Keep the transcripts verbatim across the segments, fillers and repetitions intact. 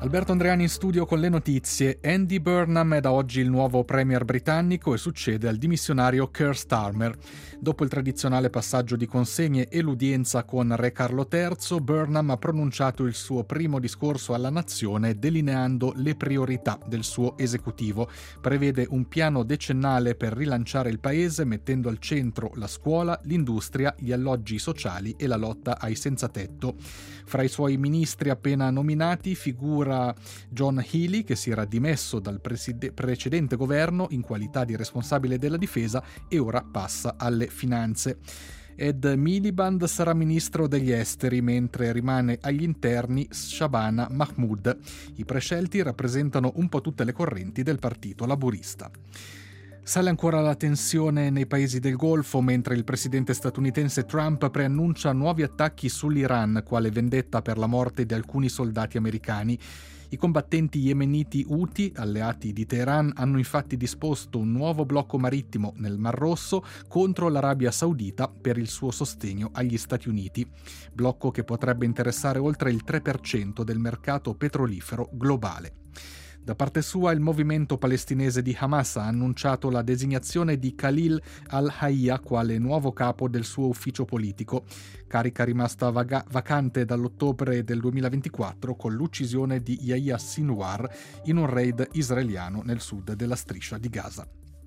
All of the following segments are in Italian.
Alberto Andreani in studio con le notizie. Andy Burnham è da oggi il nuovo premier britannico e succede al dimissionario Keir Starmer. Dopo il tradizionale passaggio di consegne e l'udienza con Re Carlo terzo, Burnham ha pronunciato il suo primo discorso alla nazione delineando le priorità del suo esecutivo. Prevede un piano decennale per rilanciare il paese mettendo al centro la scuola, l'industria, gli alloggi sociali e la lotta ai senza tetto. Fra i suoi ministri appena nominati figura John Healey, che si era dimesso dal preside- precedente governo in qualità di responsabile della difesa e ora passa alle finanze. Ed Miliband sarà ministro degli esteri, mentre rimane agli interni Shabana Mahmood. I prescelti rappresentano un po' tutte le correnti del partito laburista. Sale ancora la tensione nei paesi del Golfo mentre il presidente statunitense Trump preannuncia nuovi attacchi sull'Iran quale vendetta per la morte di alcuni soldati americani. I combattenti yemeniti Houthi, alleati di Teheran, hanno infatti disposto un nuovo blocco marittimo nel Mar Rosso contro l'Arabia Saudita per il suo sostegno agli Stati Uniti, blocco che potrebbe interessare oltre il tre per cento del mercato petrolifero globale. Da parte sua, il movimento palestinese di Hamas ha annunciato la designazione di Khalil al-Hayya quale nuovo capo del suo ufficio politico, carica rimasta vaga- vacante dall'ottobre del duemilaventiquattro con l'uccisione di Yahya Sinwar in un raid israeliano nel sud della striscia di Gaza.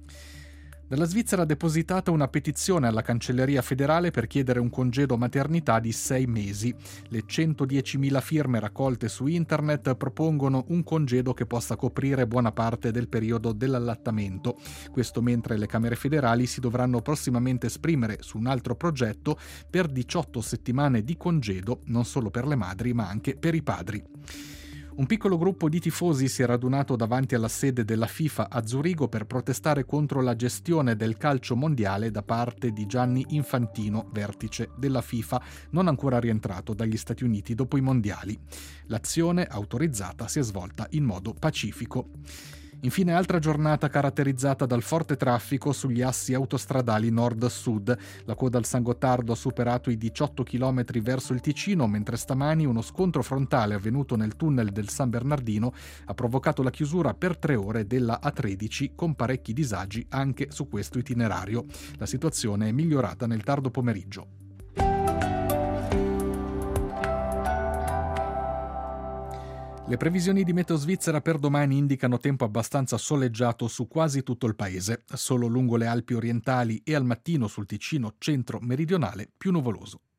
Dalla Svizzera ha depositato una petizione alla Cancelleria federale per chiedere un congedo maternità di sei mesi. Le centodiecimila firme raccolte su internet propongono un congedo che possa coprire buona parte del periodo dell'allattamento. Questo mentre le Camere federali si dovranno prossimamente esprimere su un altro progetto per diciotto settimane di congedo, non solo per le madri ma anche per i padri. Un piccolo gruppo di tifosi si è radunato davanti alla sede della FIFA a Zurigo per protestare contro la gestione del calcio mondiale da parte di Gianni Infantino, vertice della FIFA, non ancora rientrato dagli Stati Uniti dopo i mondiali. L'azione, autorizzata, si è svolta in modo pacifico. Infine, altra giornata caratterizzata dal forte traffico sugli assi autostradali nord-sud. La coda al San Gottardo ha superato i diciotto chilometri verso il Ticino, mentre stamani uno scontro frontale avvenuto nel tunnel del San Bernardino ha provocato la chiusura per tre ore della A tredici con parecchi disagi anche su questo itinerario. La situazione è migliorata nel tardo pomeriggio. Le previsioni di Meteo Svizzera per domani indicano tempo abbastanza soleggiato su quasi tutto il paese, solo lungo le Alpi orientali e al mattino sul Ticino centro-meridionale più nuvoloso.